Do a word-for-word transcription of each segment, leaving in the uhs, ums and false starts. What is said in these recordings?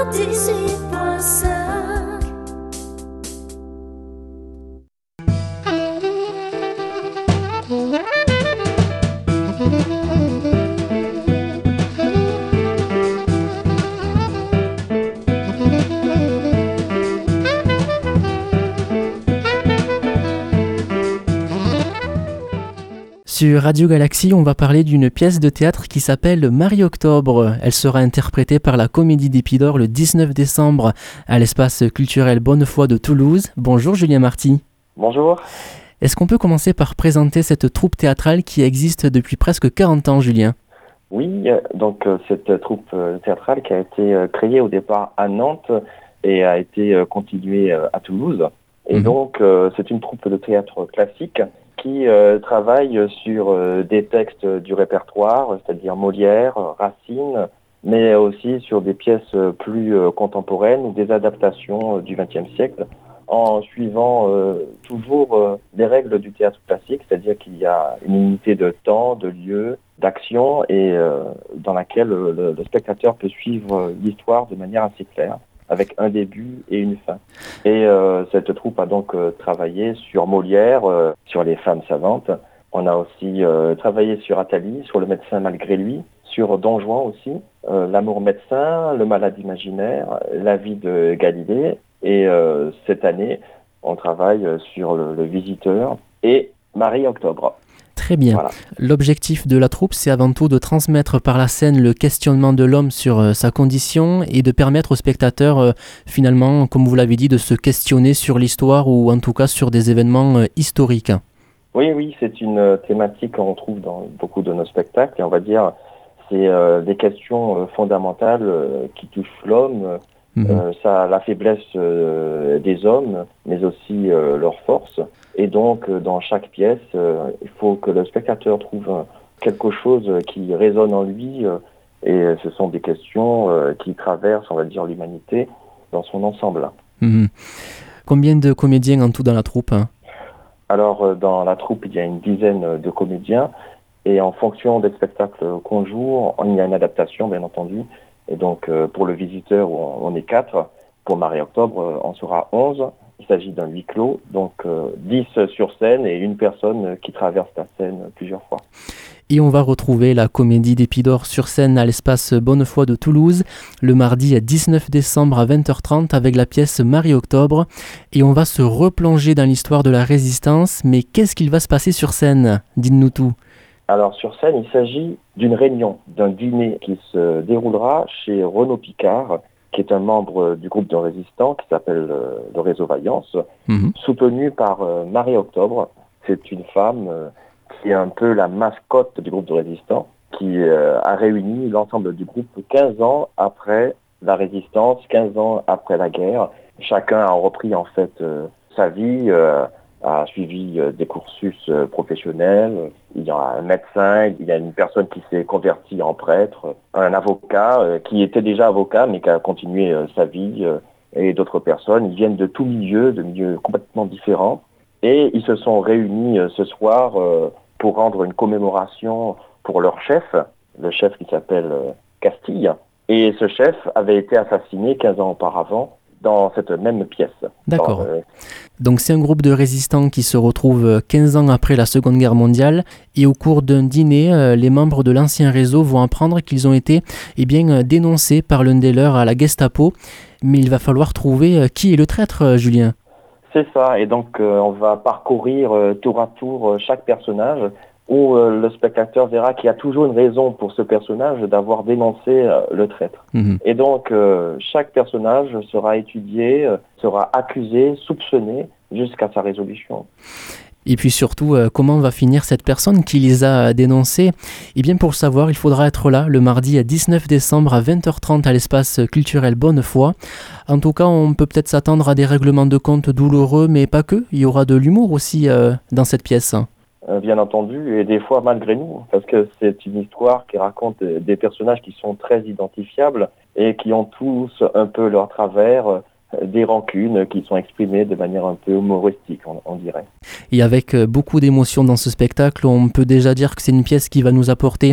quatre-vingt-dix-huit point cinq. Sur Radio Galaxie, on va parler d'une pièce de théâtre qui s'appelle Marie-Octobre. Elle sera interprétée par la Comédie d'Épidore le dix-neuf décembre à l'espace culturel Bonnefoy de Toulouse. Bonjour Julien Marty. Bonjour. Est-ce qu'on peut commencer par présenter cette troupe théâtrale qui existe depuis presque quarante ans, Julien ? Oui, donc cette troupe théâtrale qui a été créée au départ à Nantes et a été continuée à Toulouse. Et mmh. donc c'est une troupe de théâtre classique qui euh, travaille sur euh, des textes du répertoire, c'est-à-dire Molière, Racine, mais aussi sur des pièces plus euh, contemporaines ou des adaptations euh, du vingtième siècle, en suivant euh, toujours euh, les règles du théâtre classique, c'est-à-dire qu'il y a une unité de temps, de lieu, d'action, et euh, dans laquelle le, le spectateur peut suivre l'histoire de manière assez claire, avec un début et une fin. Et euh, cette troupe a donc euh, travaillé sur Molière, euh, sur les femmes savantes. On a aussi euh, travaillé sur Athalie, sur le médecin malgré lui, sur Don Juan aussi, euh, l'amour médecin, le malade imaginaire, la vie de Galilée. Et euh, cette année, on travaille sur le, le visiteur et Marie-Octobre. Très bien. Voilà. L'objectif de la troupe, c'est avant tout de transmettre par la scène le questionnement de l'homme sur euh, sa condition et de permettre aux spectateurs, euh, finalement, comme vous l'avez dit, de se questionner sur l'histoire ou en tout cas sur des événements euh, historiques. Oui, oui, c'est une euh, thématique qu'on trouve dans beaucoup de nos spectacles. Et on va dire, c'est euh, des questions euh, fondamentales euh, qui touchent l'homme, euh, mmh. euh, ça, la faiblesse euh, des hommes, mais aussi euh, leur force. Et donc, dans chaque pièce, euh, il faut que le spectateur trouve euh, quelque chose qui résonne en lui. Euh, et ce sont des questions euh, qui traversent, on va dire, l'humanité dans son ensemble. Mmh. Combien de comédiens en tout dans la troupe, hein? Alors, euh, dans la troupe, il y a une dizaine de comédiens. Et en fonction des spectacles qu'on joue, il y a une adaptation, bien entendu. Et donc, euh, pour le visiteur, on, on est quatre. Pour Marie-Octobre, on sera onze. Il s'agit d'un huis clos, donc euh, dix sur scène et une personne qui traverse la scène plusieurs fois. Et on va retrouver la Comédie d'Épidore sur scène à l'espace Bonnefoy de Toulouse le mardi dix-neuf décembre à vingt heures trente avec la pièce Marie-Octobre. Et on va se replonger dans l'histoire de la Résistance. Mais qu'est-ce qu'il va se passer sur scène ? Dites-nous tout. Alors sur scène, il s'agit d'une réunion, d'un dîner qui se déroulera chez Renaud Picard, qui est un membre du groupe de résistants qui s'appelle euh, le Réseau Vaillance, mmh. soutenu par euh, Marie-Octobre. C'est une femme euh, qui est un peu la mascotte du groupe de résistants, qui euh, a réuni l'ensemble du groupe quinze ans après la résistance, quinze ans après la guerre. Chacun a repris en fait euh, sa vie, euh, a suivi euh, des cursus euh, professionnels. Il y a un médecin, il y a une personne qui s'est convertie en prêtre, un avocat euh, qui était déjà avocat mais qui a continué euh, sa vie euh, et d'autres personnes. Ils viennent de tous milieux, de milieux complètement différents. Et ils se sont réunis euh, ce soir euh, pour rendre une commémoration pour leur chef, le chef qui s'appelle euh, Castille. Et ce chef avait été assassiné quinze ans auparavant dans cette même pièce. D'accord. Dans, euh... Donc c'est un groupe de résistants qui se retrouve quinze ans après la Seconde Guerre mondiale et au cours d'un dîner, euh, les membres de l'ancien réseau vont apprendre qu'ils ont été eh bien, dénoncés par l'un des leurs à la Gestapo. Mais il va falloir trouver euh, qui est le traître, euh, Julien. C'est ça, et donc euh, on va parcourir euh, tour à tour euh, chaque personnage où euh, le spectateur verra qu'il y a toujours une raison pour ce personnage d'avoir dénoncé euh, le traître. Mmh. Et donc, euh, chaque personnage sera étudié, euh, sera accusé, soupçonné, jusqu'à sa résolution. Et puis surtout, euh, comment va finir cette personne qui les a dénoncés ? Eh bien, pour le savoir, il faudra être là le mardi dix-neuf décembre à vingt heures trente à l'espace culturel Bonnefoy. En tout cas, on peut peut-être s'attendre à des règlements de compte douloureux, mais pas que. Il y aura de l'humour aussi euh, dans cette pièce. Bien entendu, et des fois malgré nous, parce que c'est une histoire qui raconte des personnages qui sont très identifiables et qui ont tous un peu leur travers, des rancunes qui sont exprimées de manière un peu humoristique, on, on dirait. Et avec beaucoup d'émotion dans ce spectacle, on peut déjà dire que c'est une pièce qui va nous apporter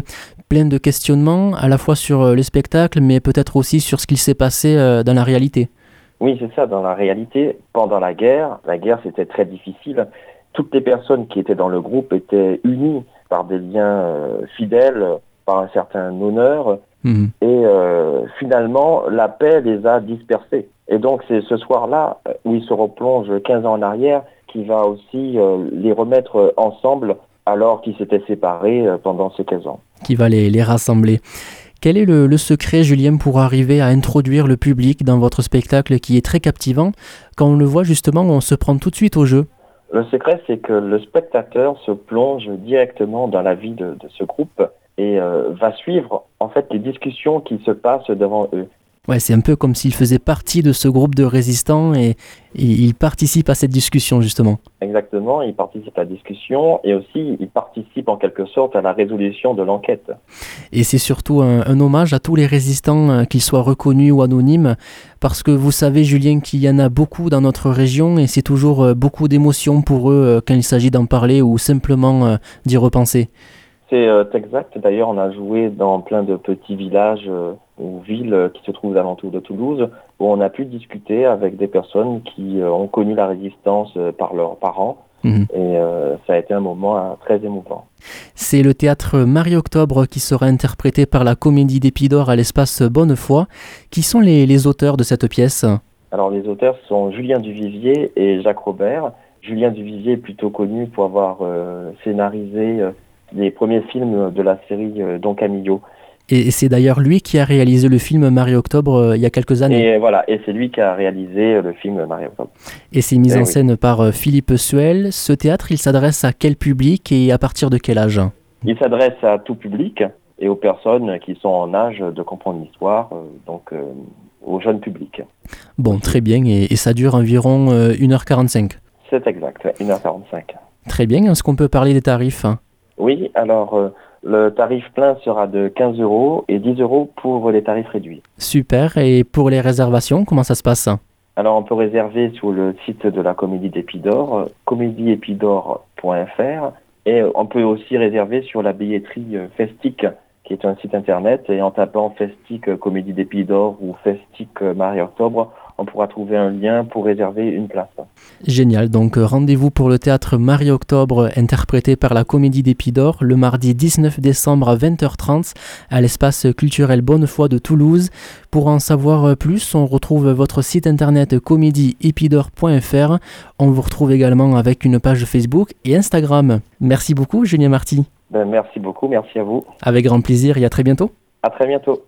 plein de questionnements, à la fois sur euh, les spectacles, mais peut-être aussi sur ce qu'il s'est passé euh, dans la réalité. Oui, c'est ça, dans la réalité, pendant la guerre, la guerre c'était très difficile. Toutes les personnes qui étaient dans le groupe étaient unies par des liens euh, fidèles, par un certain honneur, mmh. et euh, finalement, la paix les a dispersés. Et donc c'est ce soir-là, où ils se replongent quinze ans en arrière, qui va aussi euh, les remettre ensemble alors qu'ils s'étaient séparés euh, pendant ces quinze ans. Qui va les, les rassembler. Quel est le, le secret, Julien, pour arriver à introduire le public dans votre spectacle qui est très captivant? Quand on le voit justement, on se prend tout de suite au jeu. Le secret, c'est que le spectateur se plonge directement dans la vie de, de ce groupe et euh, va suivre en fait les discussions qui se passent devant eux. Ouais, c'est un peu comme s'il faisait partie de ce groupe de résistants et, et il participe à cette discussion justement. Exactement, il participe à la discussion et aussi il participe en quelque sorte à la résolution de l'enquête. Et c'est surtout un, un hommage à tous les résistants, qu'ils soient reconnus ou anonymes, parce que vous savez, Julien, qu'il y en a beaucoup dans notre région et c'est toujours beaucoup d'émotions pour eux quand il s'agit d'en parler ou simplement d'y repenser. C'est euh, exact. D'ailleurs, on a joué dans plein de petits villages euh, ou villes euh, qui se trouvent aux alentours de Toulouse, où on a pu discuter avec des personnes qui euh, ont connu la résistance euh, par leurs parents. Mmh. Et euh, ça a été un moment euh, très émouvant. C'est le théâtre Marie-Octobre qui sera interprété par la Comédie d'Épidore à l'espace Bonnefoy. Qui sont les, les auteurs de cette pièce? Alors, les auteurs sont Julien Duvivier et Jacques Robert. Julien Duvivier est plutôt connu pour avoir euh, scénarisé euh, les premiers films de la série euh, Don Camillo. Et c'est d'ailleurs lui qui a réalisé le film Marie-Octobre euh, il y a quelques années. Et voilà, et c'est lui qui a réalisé le film Marie-Octobre. Et c'est mis et en oui. scène par euh, Philippe Suel. Ce théâtre, il s'adresse à quel public et à partir de quel âge? Il s'adresse à tout public et aux personnes qui sont en âge de comprendre l'histoire, euh, donc euh, au jeune public. Bon, très bien, et, et ça dure environ euh, une heure quarante-cinq. C'est exact, une heure quarante-cinq. Très bien, est-ce qu'on peut parler des tarifs? Oui, alors euh, le tarif plein sera de quinze euros et dix euros pour les tarifs réduits. Super, et pour les réservations, comment ça se passe? Alors on peut réserver sur le site de la Comédie d'Épidore, euh, comédie épidore point f r, et on peut aussi réserver sur la billetterie euh, Festic, qui est un site internet, et en tapant Festic euh, Comédie d'Épidore ou Festic euh, Marie-Octobre, on pourra trouver un lien pour réserver une place. Génial, donc rendez-vous pour le théâtre Marie-Octobre interprété par la Comédie d'Épidore le mardi dix-neuf décembre à vingt heures trente à l'espace culturel Bonnefoy de Toulouse. Pour en savoir plus, on retrouve votre site internet comédie épidore point f r. On vous retrouve également avec une page Facebook et Instagram. Merci beaucoup Julien Marty. Ben, merci beaucoup, merci à vous. Avec grand plaisir et à très bientôt. À très bientôt.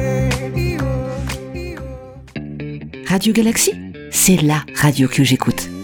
Radio Galaxy, c'est la radio que j'écoute.